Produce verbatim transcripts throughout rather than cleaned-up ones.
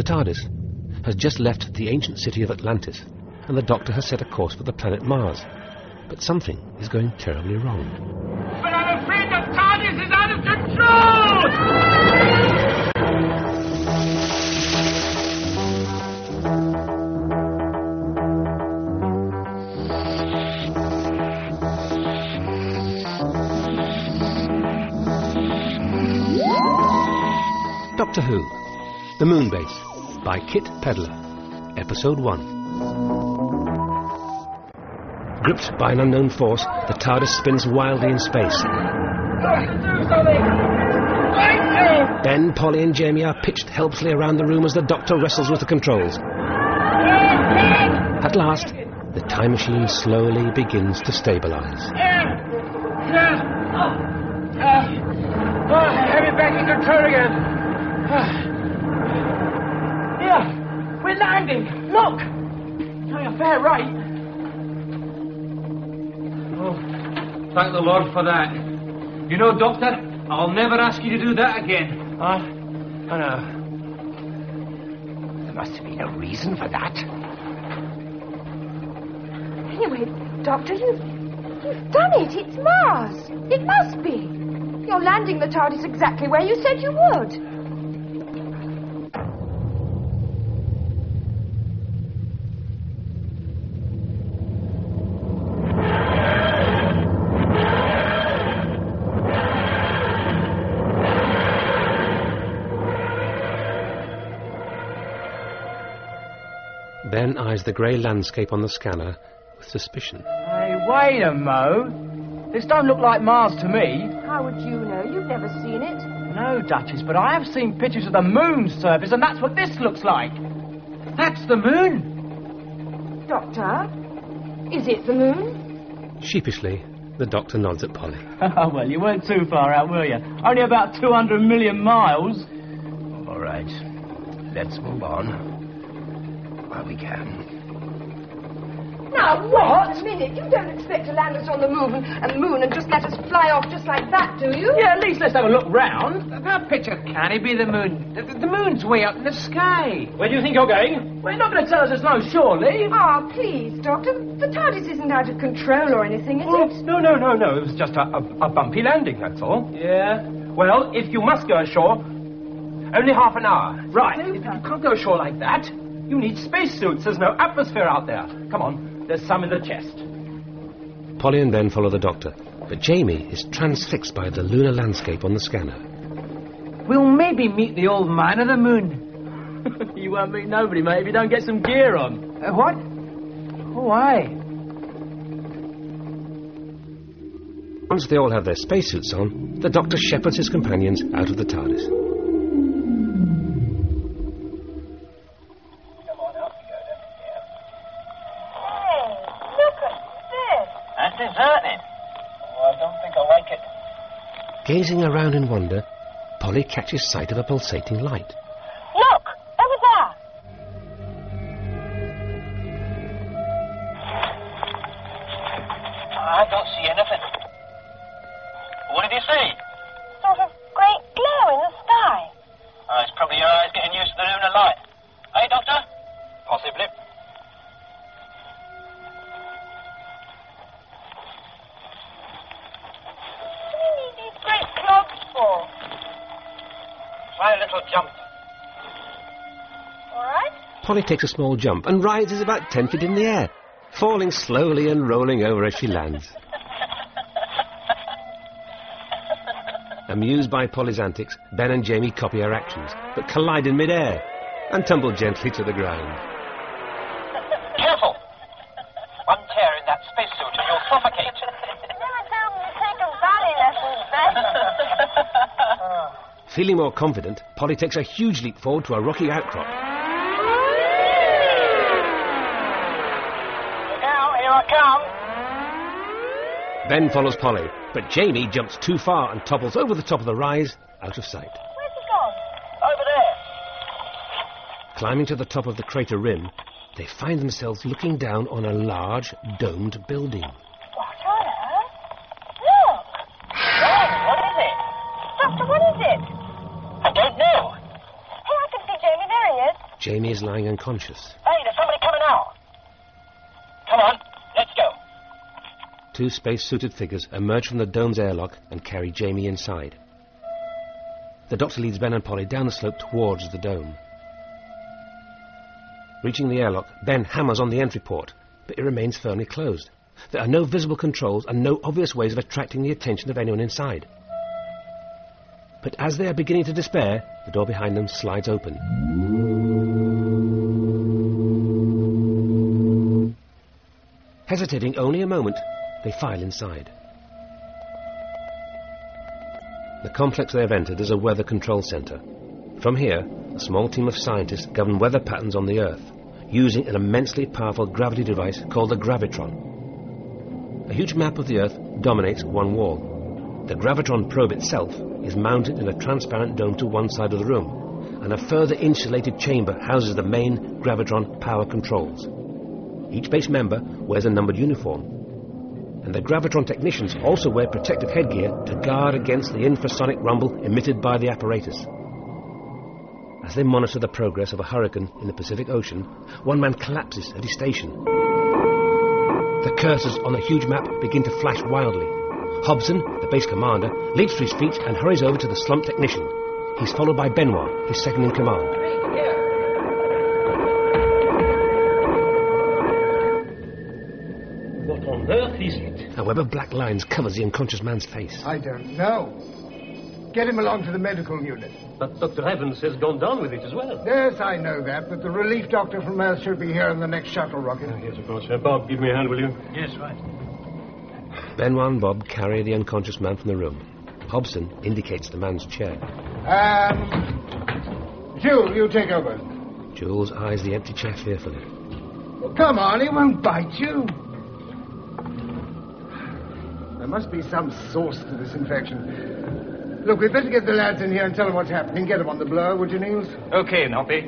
The TARDIS has just left the ancient city of Atlantis, and the Doctor has set a course for the planet Mars. But something is going terribly wrong. But I'm afraid the TARDIS is out of control! Doctor Who, The Moon Base, by Kit Pedler, Episode one. Gripped by an unknown force, the TARDIS spins wildly in space. Ben, Polly and Jamie are pitched helplessly around the room as the Doctor wrestles with the controls. At last, the time machine slowly begins to stabilise. Have it back in control again. Here, we're landing. Look! Oh, you're fair right. Oh, thank the Lord for that. You know, Doctor, I'll never ask you to do that again. Huh? I know. There must have been a reason for that. Anyway, Doctor, you've, you've done it. It's Mars. It must be. You're landing the TARDIS exactly where you said you would. Ben eyes the grey landscape on the scanner with suspicion. Hey, wait a mo. This don't look like Mars to me. How would you know? You've never seen it. No, Duchess, but I have seen pictures of the moon's surface, and that's what this looks like. That's the moon. Doctor, is it the moon? Sheepishly, the Doctor nods at Polly. Oh, well, you weren't too far out, were you? Only about two hundred million miles. All right, let's move on. While we can. Now, wait a minute. You don't expect to land us on the moon and moon and just let us fly off just like that, do you? Yeah, at least let's have a look round. That picture can't be the moon. The, the moon's way up in the sky. Where do you think you're going? Well, you're not going to tell us there's no shore, Lee. Ah, oh, please, Doctor. The TARDIS isn't out of control or anything, is Oh, it? no, no, no, no. It was just a, a, a bumpy landing, that's all. Yeah. Well, if you must go ashore, only half an hour. Right. You can't go ashore like that. You need spacesuits. There's no atmosphere out there. Come on. There's some in the chest. Polly and Ben follow the Doctor, but Jamie is transfixed by the lunar landscape on the scanner. We'll maybe meet the old man of the moon. You won't meet nobody, mate, if you don't get some gear on. Uh, what? Oh, why? Once they all have their spacesuits on, the Doctor shepherds his companions out of the TARDIS. Gazing around in wonder, Polly catches sight of a pulsating light. Look! Over there! I don't see anything. What did you see? Sort of great glow in the sky. Oh, it's probably your eyes getting used to the lunar light. Hey, Doctor? Possibly. Try a little jump. All right. Polly takes a small jump and rises about ten feet in the air, falling slowly and rolling over as she lands. Amused by Polly's antics, Ben and Jamie copy her actions, but collide in mid-air and tumble gently to the ground. Careful! One tear in that spacesuit and you'll suffocate. Never tell me to take a ballet lessons, Ben. Feeling more confident, Polly takes a huge leap forward to a rocky outcrop. Now, here I come. Ben follows Polly, but Jamie jumps too far and topples over the top of the rise, out of sight. Where's he gone? Over there. Climbing to the top of the crater rim, they find themselves looking down on a large, domed building. What on earth? Look! Oh, what is it? Doctor, what is it? I don't know. Hey, I can see Jamie. There he is. Jamie is lying unconscious. Hey, there's somebody coming out. Come on, let's go. Two space-suited figures emerge from the dome's airlock and carry Jamie inside. The Doctor leads Ben and Polly down the slope towards the dome. Reaching the airlock, Ben hammers on the entry port, but it remains firmly closed. There are no visible controls and no obvious ways of attracting the attention of anyone inside. But as they are beginning to despair, the door behind them slides open. Hesitating only a moment, they file inside. The complex they have entered is a weather control centre. From here, a small team of scientists govern weather patterns on the Earth, using an immensely powerful gravity device called the Gravitron. A huge map of the Earth dominates one wall. The Gravitron probe itself is mounted in a transparent dome to one side of the room, and a further insulated chamber houses the main Gravitron power controls. Each base member wears a numbered uniform, and the Gravitron technicians also wear protective headgear to guard against the infrasonic rumble emitted by the apparatus. As they monitor the progress of a hurricane in the Pacific Ocean, one man collapses at his station. The cursors on the huge map begin to flash wildly. Hobson, the base commander, leaps to his feet and hurries over to the slumped technician. He's followed by Benoit, his second in command. What on earth is it? A web of black lines covers the unconscious man's face. I don't know. Get him along to the medical unit. But Doctor Evans has gone down with it as well. Yes, I know that, but the relief doctor from Earth should be here in the next shuttle rocket. Oh, yes, of course. Uh, Bob, give me a hand, will you? Yes, right. Benoit and Bob carry the unconscious man from the room. Hobson indicates the man's chair. Um, Jules, you take over. Jules eyes the empty chair fearfully. Well, come on, he won't bite you. There must be some source to this infection. Look, we'd better get the lads in here and tell them what's happening. Get them on the blower, would you, Niels? Okay, Noppy.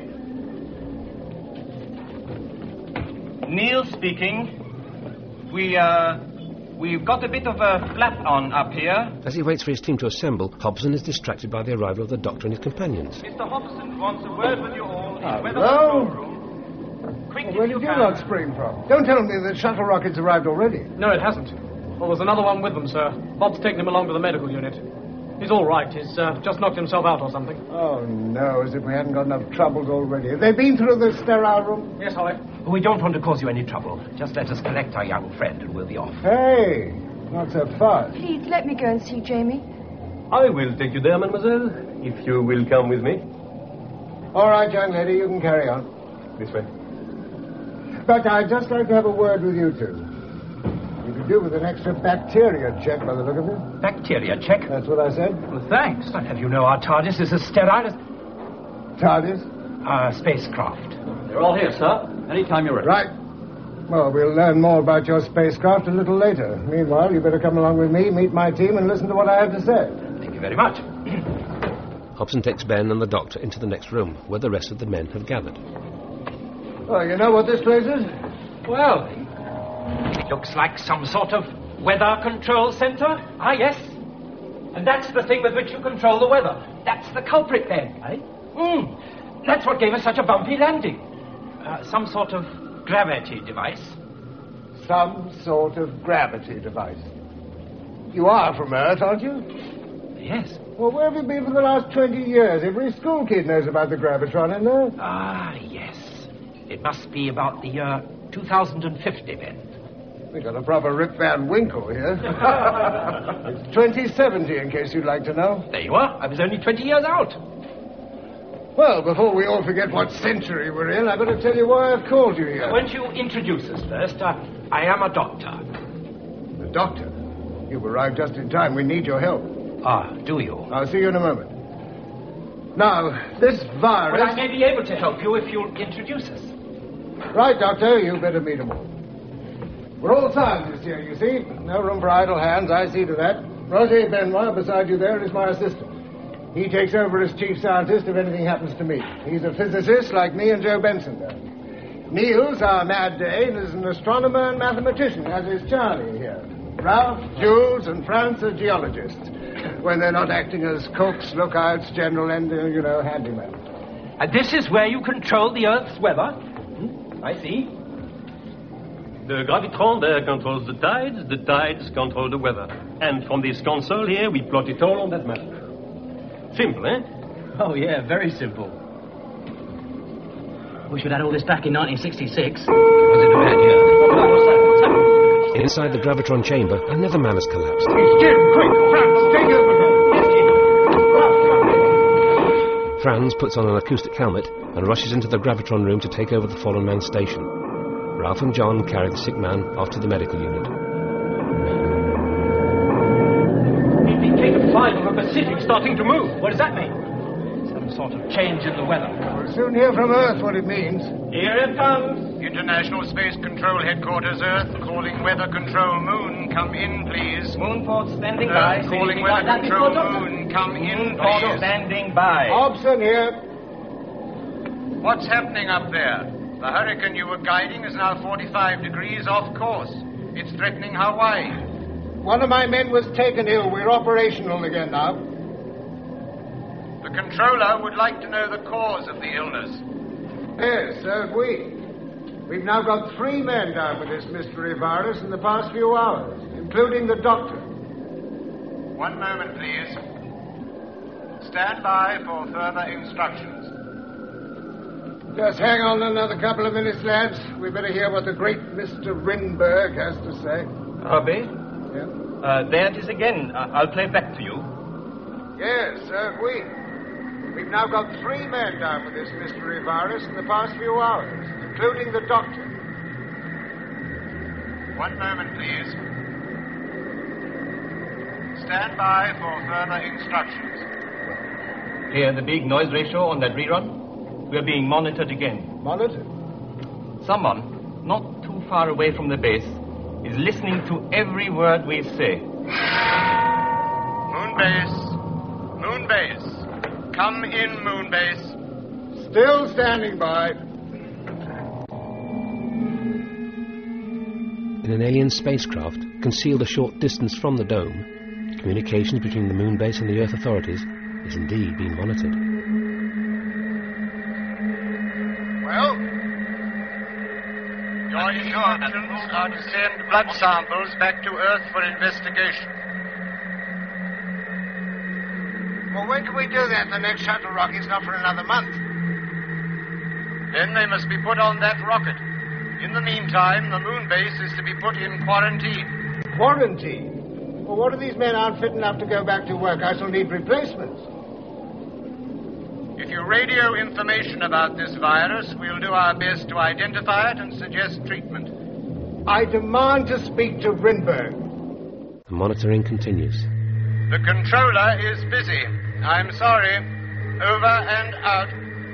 Neil speaking. We, uh... We've got a bit of a flap on up here. As he waits for his team to assemble, Hobson is distracted by the arrival of the Doctor and his companions. Mister Hobson wants a word with you all. Hello? Quick, Well, where did you lot spring from? Don't tell me the shuttle rocket's arrived already. No, it hasn't. Well, there's another one with them, sir. Bob's taken him along to the medical unit. He's all right. He's uh, just knocked himself out or something. Oh, no, as if we hadn't got enough troubles already. Have they been through the sterile room? Yes, Holly. We don't want to cause you any trouble. Just let us collect our young friend and we'll be off. Hey, not so fast. Please, let me go and see Jamie. I will take you there, mademoiselle, if you will come with me. All right, young lady, you can carry on. This way. But I'd just like to have a word with you two. You could do with an extra bacteria check by the look of it. Bacteria check? That's what I said. Well, thanks. I'd have you know our TARDIS is as sterile as... TARDIS? Our spacecraft. They're all here, sir. Anytime you're ready. Right. Well, we'll learn more about your spacecraft a little later. Meanwhile, you better come along with me, meet my team, and listen to what I have to say. Thank you very much. Hobson takes Ben and the Doctor into the next room, where the rest of the men have gathered. Oh, you know what this place is? Well, it looks like some sort of weather control center. Ah, yes. And that's the thing with which you control the weather. That's the culprit, then, eh? Hmm. That's what gave us such a bumpy landing. Uh, some sort of gravity device. Some sort of gravity device. You are from Earth, aren't you? Yes. Well, where have you been for the last twenty years? Every school kid knows about the gravitron, in there. Ah, yes. It must be about the year two thousand fifty, then. We got a proper Rip Van Winkle here. It's twenty seventy, in case you'd like to know. There you are. I was only twenty years out. Well, before we all forget what century we're in, I better tell you why I've called you here. Won't you introduce us first? Uh, I am a doctor. The doctor? You've arrived just in time. We need your help. Ah, do you? I'll see you in a moment. Now, this virus... Well, I may be able to help you if you'll introduce us. Right, Doctor. You better meet them all. We're all scientists here, you see. No room for idle hands. I see to that. Roger Benoit, beside you there, is my assistant. He takes over as chief scientist if anything happens to me. He's a physicist like me and Joe Benson there. Niels, our mad Dane, is an astronomer and mathematician, as is Charlie here. Ralph, Jules, and Franz are geologists, when they're not acting as cooks, lookouts, general, and, uh, you know, handymen. And this is where you control the Earth's weather? Hmm? I see. The gravitron there controls the tides, the tides control the weather. And from this console here, we plot it all on that map. Simple, eh? Oh, yeah, very simple. Wish we'd had all this back in nineteen sixty-six. Inside the gravitron chamber, another man has collapsed. Jim, quick! Franz, take over! Franz puts on an acoustic helmet and rushes into the gravitron room to take over the fallen man's station. Ralph and John carry the sick man off to the medical unit. Indicator five of the Pacific starting to move. What does that mean? Some sort of change in the weather. We'll soon hear from Earth what it means. Here it comes. International Space Control Headquarters, Earth. Calling Weather Control Moon. Come in, please. Moonport standing by. Earth, calling Weather Control Moon. Come in, Moonport please. standing by. Hobson here. What's happening up there? The hurricane you were guiding is now forty-five degrees off course. It's threatening Hawaii. One of my men was taken ill. We're operational again now. The controller would like to know the cause of the illness. Yes, so have we. We've now got three men down with this mystery virus in the past few hours, including the doctor. One moment, please. Stand by for further instructions. Just hang on another couple of minutes, lads. We better hear what the great Mister Rinberg has to say. Robbie? Yeah? Uh, there it is again. Uh, I'll play back to you. Yes, so have we. We've now got three men down with this mystery virus in the past few hours, including the doctor. One moment, please. Stand by for further instructions. Hear the big noise ratio on that rerun? We're being monitored again. Monitored? Someone, not too far away from the base, is listening to every word we say. Moonbase. Moonbase. Come in, Moonbase. Still standing by. In an alien spacecraft, concealed a short distance from the dome, communications between the Moonbase and the Earth authorities is indeed being monitored. Well, your instructions are to send blood samples back to Earth for investigation. Well, when can we do that? The next shuttle rocket's not for another month. Then they must be put on that rocket. In the meantime, the moon base is to be put in quarantine. Quarantine? Well, what if these men aren't fit enough to go back to work? I shall need replacements. If you radio information about this virus, we'll do our best to identify it and suggest treatment. I demand to speak to Rinberg. The monitoring continues. The controller is busy. I'm sorry. Over and out.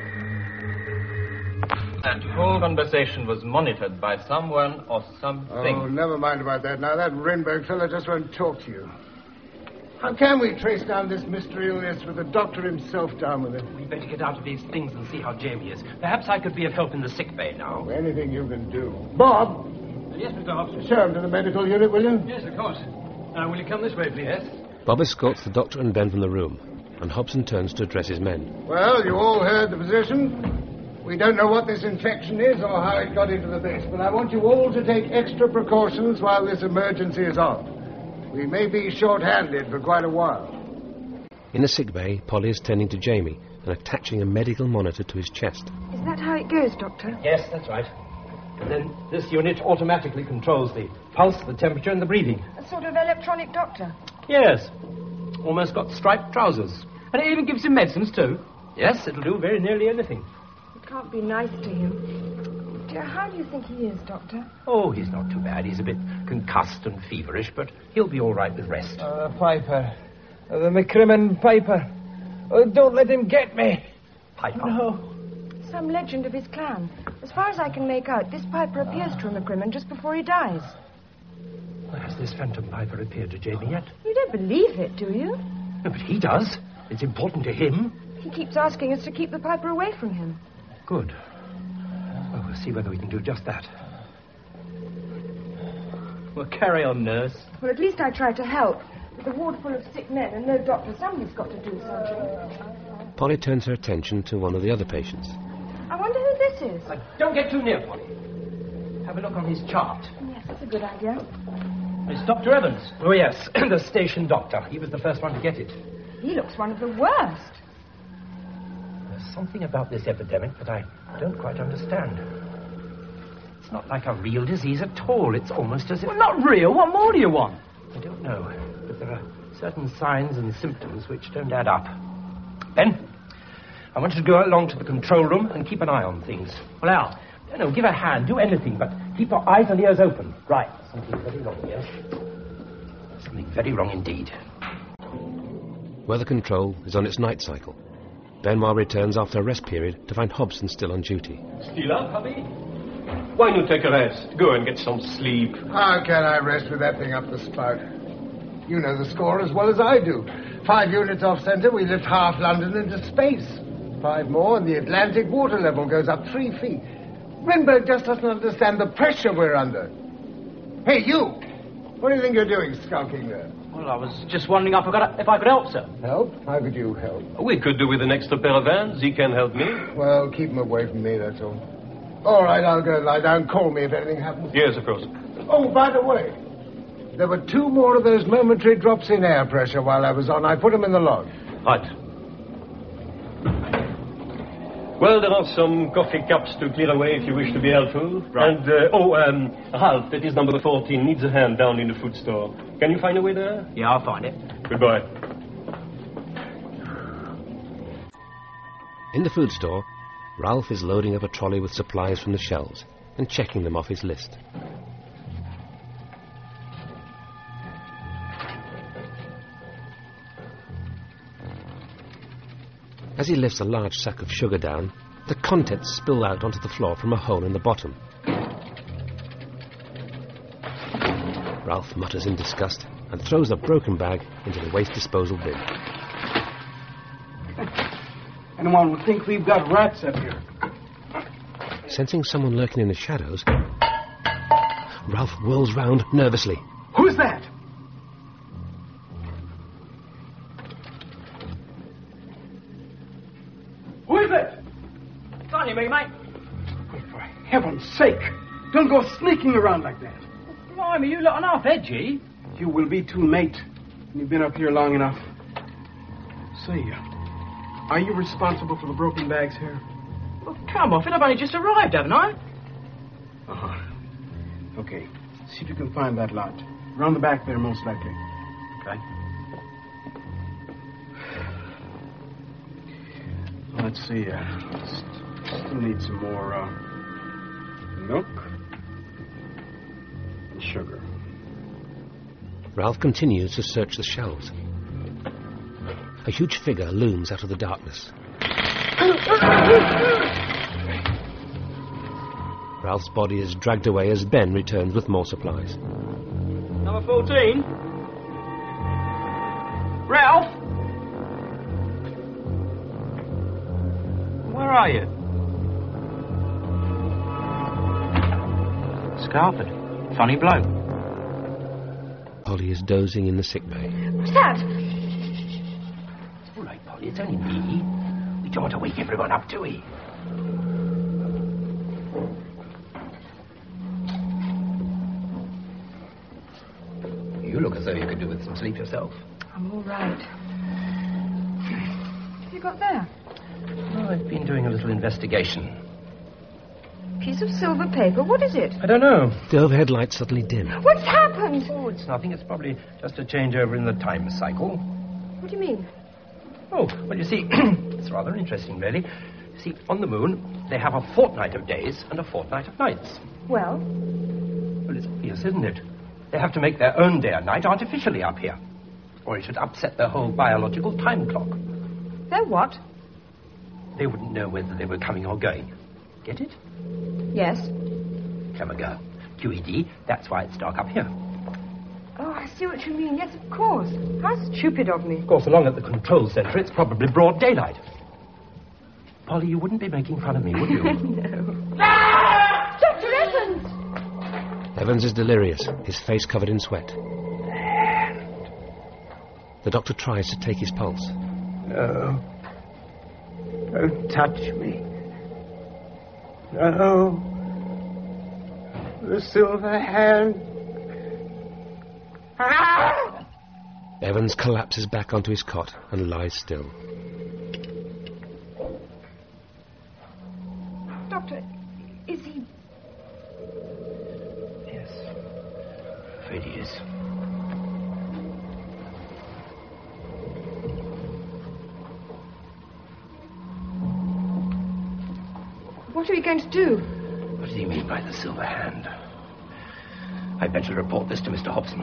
That whole conversation was monitored by someone or something. Oh, never mind about that now. That Rinberg fellow just won't talk to you. How can we trace down this mystery illness with the doctor himself down with it? We'd better get out of these things and see how Jamie is. Perhaps I could be of help in the sick bay now. Oh, anything you can do. Bob! Yes, Mister Hobson. Show him to the medical unit, will you? Yes, of course. Uh, will you come this way, please? Yes. Bob escorts the doctor and Ben from the room, and Hobson turns to address his men. Well, you all heard the position. We don't know what this infection is or how it got into the base, but I want you all to take extra precautions while this emergency is on. We may be short-handed for quite a while. In the sick bay, Polly is tending to Jamie and attaching a medical monitor to his chest. Is that how it goes, Doctor? Yes, that's right. And then this unit automatically controls the pulse, the temperature, and the breathing. A sort of electronic doctor? Yes. Almost got striped trousers. And it even gives him medicines, too. Yes, it'll do very nearly anything. It can't be nice to him. Dear, how do you think he is, Doctor? Oh, he's not too bad. He's a bit concussed and feverish, but he'll be all right with rest. Uh, Piper. Uh, the McCrimmon Piper. Oh, don't let him get me. Piper? No. Some legend of his clan. As far as I can make out, this Piper appears to a McCrimmon just before he dies. Well, has this phantom Piper appeared to Jamie yet? You don't believe it, do you? No, but he does. It's important to him. He keeps asking us to keep the Piper away from him. Good. Well, we'll see whether we can do just that. Well, carry on, nurse. Well, at least I tried to help. With a ward full of sick men and no doctor, somebody's got to do something. Polly turns her attention to one of the other patients. I wonder who this is. Uh, don't get too near, Polly. Have a look on his chart. Yes, that's a good idea. It's Doctor Evans. Oh, yes, the station doctor. He was the first one to get it. He looks one of the worst. There's something about this epidemic that I don't quite understand. It's not like a real disease at all. It's almost as if... Well, not real. What more do you want? I don't know, but there are certain signs and symptoms which don't add up. Ben, I want you to go along to the control room and keep an eye on things. Well, Al? No, no, give a hand. Do anything, but keep your eyes and ears open. Right. Something very wrong here. Something very wrong indeed. Weather control is on its night cycle. Benoit returns after a rest period to find Hobson still on duty. Still up, hubby? Why not take a rest? Go and get some sleep. How can I rest with that thing up the spout? You know the score as well as I do. Five units off centre, we lift half London into space. Five more, and the Atlantic water level goes up three feet. Rinberg just doesn't understand the pressure we're under. Hey, you! What do you think you're doing, skulking there? Well, I was just wondering if I could, if I could help, sir. Help? How could you help? We could do with an extra pair of hands. He can help me. Well, keep him away from me, that's all. All right, I'll go lie down. Call me if anything happens. Yes, of course. Oh, by the way, there were two more of those momentary drops in air pressure while I was on. I put them in the log. Right. Well, there are some coffee cups to clear away if you wish to be helpful. Right. And, uh, oh, um, Ralph, that is number fourteen, needs a hand down in the food store. Can you find a way there? Yeah, I'll find it. Goodbye. In the food store, Ralph is loading up a trolley with supplies from the shelves and checking them off his list. As he lifts a large sack of sugar down, the contents spill out onto the floor from a hole in the bottom. Ralph mutters in disgust and throws the broken bag into the waste disposal bin. Anyone would think we've got rats up here. Sensing someone lurking in the shadows, Ralph whirls round nervously. Who's that? Who is it? It's on you, big mate. For heaven's sake, don't go sneaking around like that. Blimey, you lot are half edgy. You will be too late. You've been up here long enough. Say, uh, are you responsible for the broken bags here? Well, come off it. I've only just arrived, haven't I? Uh-huh. Okay. See if you can find that lot. Around the back there, most likely. Okay. Let's see. Uh, st- still need some more uh, milk and sugar. Ralph continues to search the shelves. A huge figure looms out of the darkness. Ralph's body is dragged away as Ben returns with more supplies. Number fourteen. Ralph! Where are you? Scarford. Funny bloke. Polly is dozing in the sick bay. What's that? It's all right, Polly. It's only me. We don't want to wake everyone up, do we? You look as though you could do with some sleep yourself. I'm all right. What have you got there? Oh, I've been doing a little investigation. Piece of silver paper. What is it? I don't know. The overhead light suddenly dim. What's happened? Oh, it's nothing. It's probably just a changeover in the time cycle. What do you mean? Oh, well, you see, it's rather interesting, really. You see, on the moon, they have a fortnight of days and a fortnight of nights. Well? Well, it's obvious, isn't it? They have to make their own day and night artificially up here, or it should upset their whole biological time clock. Their what? They wouldn't know whether they were coming or going. Get it? Yes. Clever girl. Q E D, that's why it's dark up here. Oh, I see what you mean. Yes, of course. How stupid of me. Of course, along at the control center, it's probably broad daylight. Polly, you wouldn't be making fun of me, would you? No. Ah! Doctor Evans! Evans is delirious, his face covered in sweat. The doctor tries to take his pulse. No. Don't touch me. No. The silver hand. Ah! Evans collapses back onto his cot and lies still. Doctor, is he... Yes. Afraid he is. What are we going to do? What does he mean by the silver hand? I'd better report this to Mister Hobson.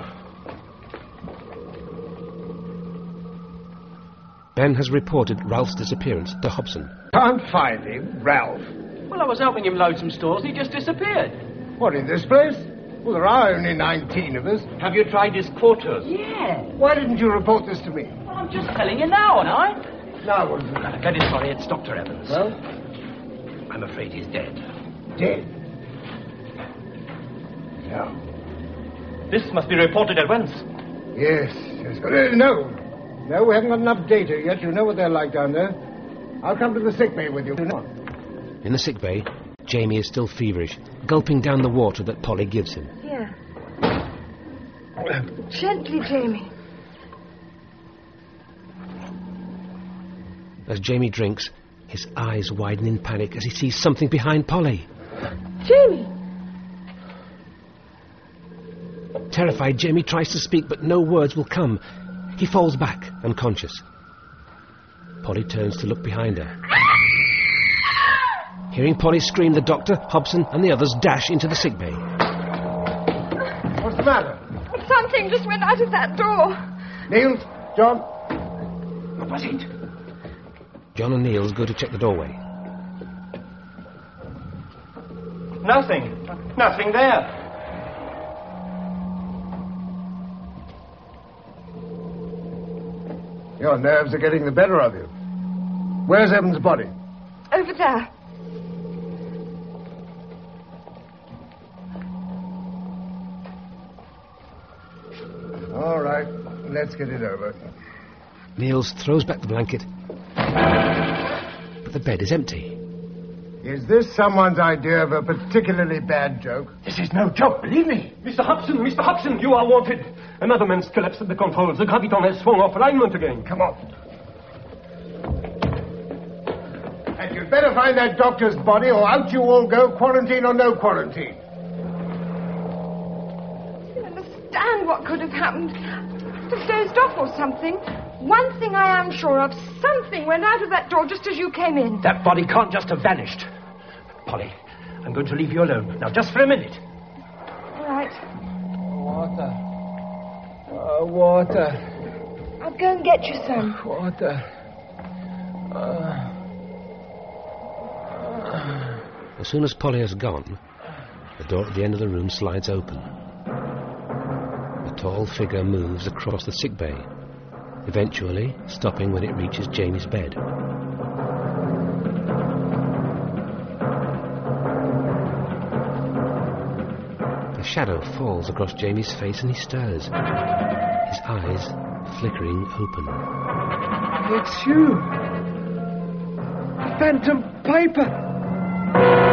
Ben has reported Ralph's disappearance to Hobson. Can't find him, Ralph. Well, I was helping him load some stores and he just disappeared. What, in this place? Well, there are only nineteen of us. Have you tried his quarters? Yeah. Why didn't you report this to me? Well, I'm just telling you now, aren't I? Now, what is it? I'm very sorry, it's Doctor Evans. Well? I'm afraid he's dead. Dead? No. This must be reported at once. Yes, yes. Uh, no. No, we haven't got enough data yet. You know what they're like down there. I'll come to the sick bay with you. In the sick bay, Jamie is still feverish, gulping down the water that Polly gives him. Here. Gently, Jamie. As Jamie drinks, his eyes widen in panic as he sees something behind Polly. Jamie! Terrified, Jamie tries to speak, but no words will come. He falls back, unconscious. Polly turns to look behind her. Hearing Polly scream, the doctor, Hobson, and the others dash into the sick bay. What's the matter? Something just went out of that door. Niels, John. What was it? John and Niels go to check the doorway. Nothing. Nothing there. Your nerves are getting the better of you. Where's Evans' body? Over there. All right, let's get it over. Niels throws back the blanket, but the bed is empty. Is this someone's idea of a particularly bad joke? This is no joke, believe me. Mister Hobson, Mister Hobson, you are wanted. Another man's collapsed at the controls. The graviton has swung off alignment again. Come on. And you'd better find that doctor's body or out you all go, quarantine or no quarantine. I don't understand what could have happened. Must have dozed off or something. One thing I am sure of, something went out of that door just as you came in. That body can't just have vanished. Polly, I'm going to leave you alone. Now, just for a minute. All right. Water. Uh, water. I'll go and get you some. Water. Uh, uh. As soon as Polly has gone, the door at the end of the room slides open. A tall figure moves across the sick bay, eventually stopping when it reaches Jamie's bed. The shadow falls across Jamie's face and he stirs, his eyes flickering open. It's you. Phantom Piper.